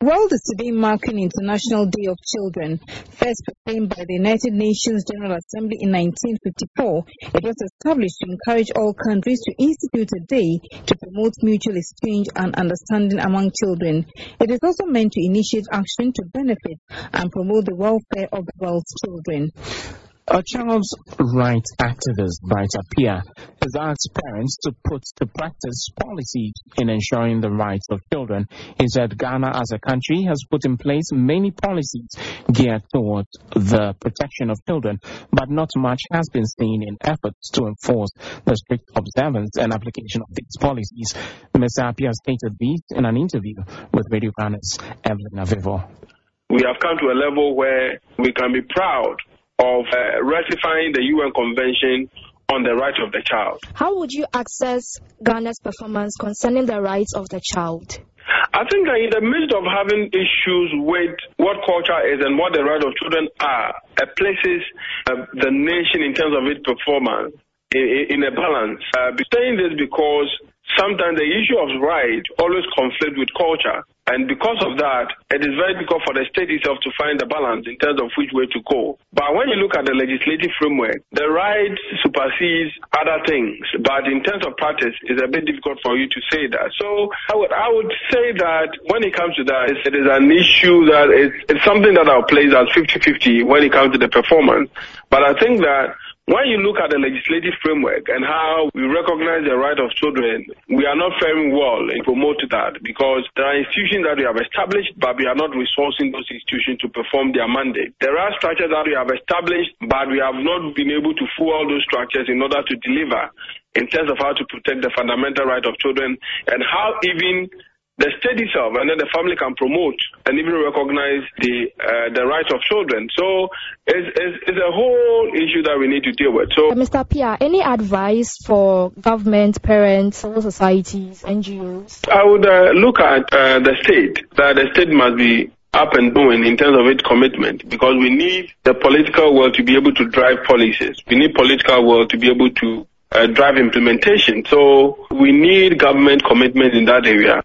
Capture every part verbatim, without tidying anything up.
World is today marking International Day of Children. First proclaimed by the United Nations General Assembly in nineteen fifty-four, it was established to encourage all countries to institute a day to promote mutual exchange and understanding among children. It is also meant to initiate action to benefit and promote the welfare of the world's children. A child's rights activist, Brighter Pia, has asked parents to put to practice policies in ensuring the rights of children. He said Ghana as a country has put in place many policies geared towards the protection of children, but not much has been seen in efforts to enforce the strict observance and application of these policies. Mister Apia stated this in an interview with Radio Ghana's Evelyn Avevo. We have come to a level where we can be proud of uh, ratifying the U N Convention on the Rights of the Child. How would you assess Ghana's performance concerning the rights of the child? I think that in the midst of having issues with what culture is and what the rights of children are, it places uh, the nation in terms of its performance in, in a balance. Uh, saying this because sometimes the issue of right always conflict with culture. And because of that, it is very difficult for the state itself to find the balance in terms of which way to go. But when you look at the legislative framework, the right supersedes other things. But in terms of practice, it's a bit difficult for you to say that. So I would, I would say that when it comes to that, it is an issue that it's, it's something that I'll place as fifty-fifty when it comes to the performance. But I think that when you look at the legislative framework and how we recognize the right of children, we are not faring well in promoting that because there are institutions that we have established, but we are not resourcing those institutions to perform their mandate. There are structures that we have established, but we have not been able to fuel all those structures in order to deliver in terms of how to protect the fundamental right of children and how even the state itself and then the family can promote and even recognize the uh, the rights of children. So it's, it's, it's a whole issue that we need to deal with. So, Mister Pia, any advice for government, parents, civil societies, N G Os? I would uh, look at uh, the state, that the state must be up and doing in terms of its commitment because we need the political will to be able to drive policies. We need political will to be able to uh, drive implementation. So we need government commitment in that area.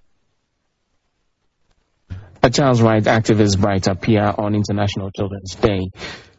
A child's rights activist, Brighter Pia, on International Children's Day.